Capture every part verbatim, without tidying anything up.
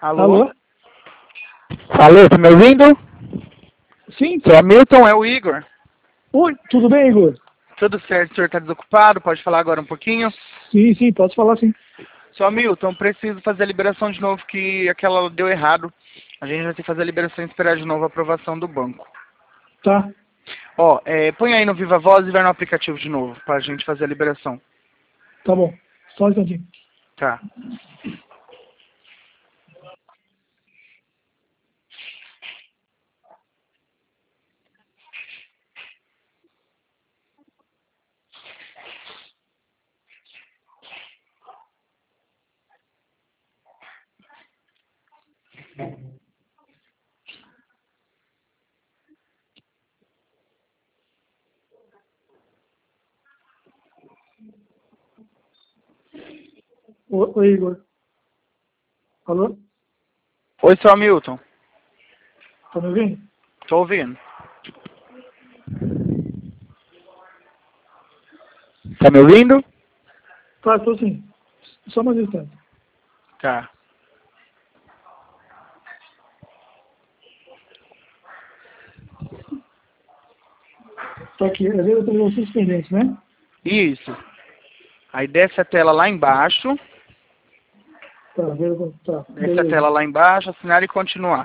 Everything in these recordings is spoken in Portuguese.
Alô? Alô? Alô, tá me ouvindo? Sim? Sou Hamilton, é o Igor. Oi, tudo bem, Igor? Tudo certo, o senhor está desocupado? Pode falar agora um pouquinho? Sim, sim, pode falar sim. Sou Hamilton, preciso fazer a liberação de novo, que aquela deu errado. A gente vai ter que fazer a liberação e esperar de novo a aprovação do banco. Tá, Ó, é, põe aí no Viva Voz e vai no aplicativo de novo, pra gente fazer a liberação. tá bom. Só um instantinho. Tá. Oi, oi, Igor. Alô? Oi, seu Hamilton. Tá me ouvindo? Tô ouvindo. Tá me ouvindo? Tá, tô sim. Só mais um instante. Tá. Tá aqui, é ver transações pendentes, né? Isso. Aí desce a tela lá embaixo. Tá, ver, tá, Desce a beleza. tela lá embaixo, assinar e continuar.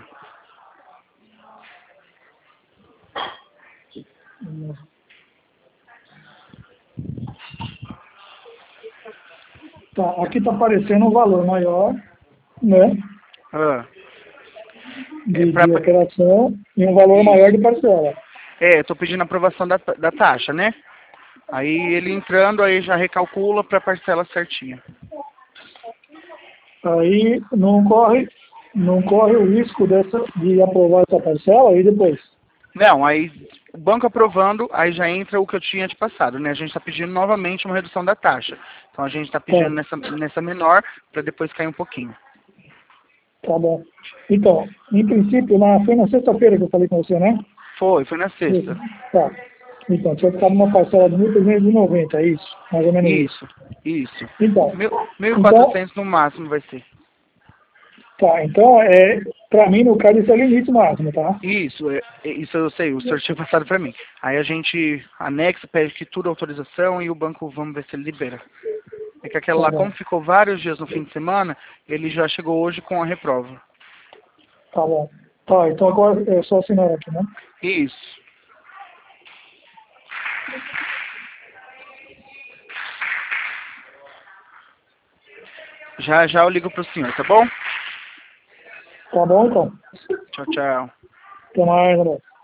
Tá, aqui tá aparecendo um valor maior, né? Ah. É, De, pra, de operação e um valor maior de parcela. é, eu tô pedindo a aprovação da, da taxa, né? Aí ele entrando, aí já recalcula pra parcela certinha. Aí não corre, não corre o risco dessa, de aprovar essa parcela e depois. Não, aí o banco aprovando, aí já entra o que eu tinha te passado, né? A gente está pedindo novamente uma redução da taxa. Então a gente está Tá, pedindo nessa, nessa menor para depois cair um pouquinho. tá bom. Então, em princípio, na, foi na sexta-feira que eu falei com você, né? Foi, foi na sexta. Tá. Então, tinha ficado uma parcela de mil trezentos e noventa, é isso? Mais ou menos isso. Isso, isso. Então, Mil, mil e então, quatrocentos no máximo vai ser. tá. Então, é, pra mim, no caso, esse é o limite máximo, tá? Isso, é, é- isso eu sei, o senhor tinha passado para mim. Aí a gente anexa, pede que tudo autorização e o banco, vamos ver se ele libera. É que aquela Tá lá, bom. como ficou vários dias no fim de semana, ele já chegou hoje com a reprova. Tá bom. Tá, então agora é só assinar aqui, né? Isso. Já já eu ligo pro senhor, tá bom? Tá bom, então. Tchau, tchau. Até mais, André.